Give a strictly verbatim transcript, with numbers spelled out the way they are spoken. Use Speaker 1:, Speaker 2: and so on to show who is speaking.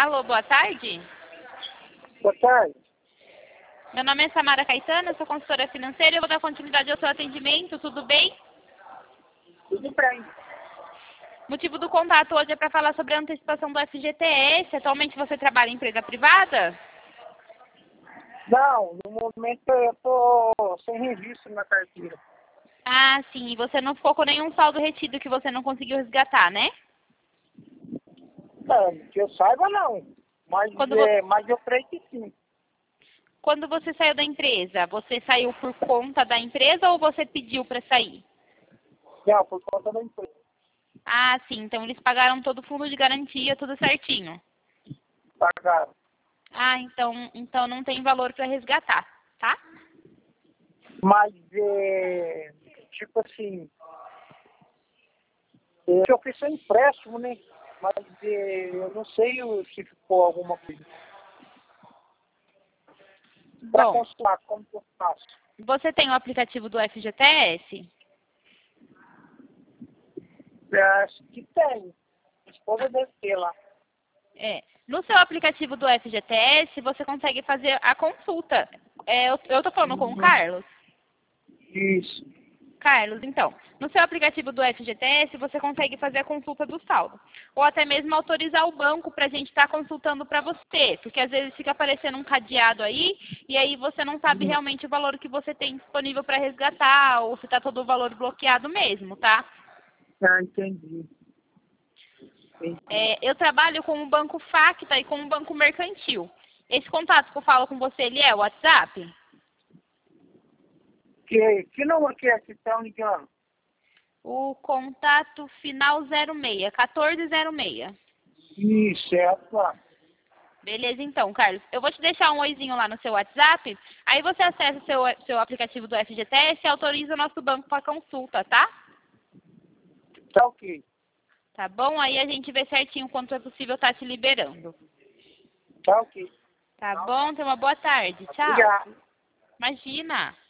Speaker 1: Alô, boa tarde.
Speaker 2: Boa tarde.
Speaker 1: Meu nome é Samara Caetano, eu sou consultora financeira e eu vou dar continuidade ao seu atendimento, tudo bem?
Speaker 2: Tudo bem.
Speaker 1: O motivo do contato hoje é para falar sobre a antecipação do F G T S. Atualmente você trabalha em empresa privada?
Speaker 2: Não, no momento eu tô sem registro na carteira.
Speaker 1: Ah, sim. E você não ficou com nenhum saldo retido que você não conseguiu resgatar, né?
Speaker 2: Não, que eu saiba não. Mas,
Speaker 1: Quando, vo-
Speaker 2: é, mas eu creio que sim.
Speaker 1: Quando você saiu da empresa, você saiu por conta da empresa ou você pediu para sair?
Speaker 2: Não, por conta da empresa.
Speaker 1: Ah, sim. Então eles pagaram todo o fundo de garantia, tudo certinho.
Speaker 2: Pagaram.
Speaker 1: Ah, então, então não tem valor para resgatar, tá?
Speaker 2: Mas, é, tipo assim, é, eu fiz um empréstimo, né? Mas é, eu não sei o- se ficou alguma coisa. Para
Speaker 1: Bom,
Speaker 2: consultar, como que eu faço?
Speaker 1: você tem o aplicativo do F G T S?
Speaker 2: Eu acho que tem. A esposa deve ter lá.
Speaker 1: É. No seu aplicativo do F G T S, você consegue fazer a consulta. É, eu, eu tô falando com o
Speaker 2: Uhum.
Speaker 1: Carlos?
Speaker 2: Isso.
Speaker 1: Carlos, então, no seu aplicativo do F G T S, você consegue fazer a consulta do saldo. Ou até mesmo autorizar o banco para a gente estar consultando para você. Porque às vezes fica aparecendo um cadeado aí, e aí você não sabe
Speaker 2: Uhum.
Speaker 1: realmente o valor que você tem disponível para resgatar, ou se está todo o valor bloqueado mesmo, tá?
Speaker 2: Ah, entendi. Entendi.
Speaker 1: É, eu trabalho com o Banco Facta e com o Banco Mercantil. Esse contato que eu falo com você, ele é o WhatsApp?
Speaker 2: Que, que número que é que estão ligando?
Speaker 1: O contato final zero seis, quatorze zero seis.
Speaker 2: Isso, é atual.
Speaker 1: Beleza, então, Carlos. Eu vou te deixar um oizinho lá no seu WhatsApp. Aí você acessa o seu, seu aplicativo do F G T S e autoriza o nosso banco para consulta, tá?
Speaker 2: Tá ok.
Speaker 1: Tá bom? Aí a gente vê certinho quanto é possível estar te liberando.
Speaker 2: Tá ok.
Speaker 1: Tá bom? Tenha uma boa tarde. Tchau.
Speaker 2: Obrigado.
Speaker 1: Imagina.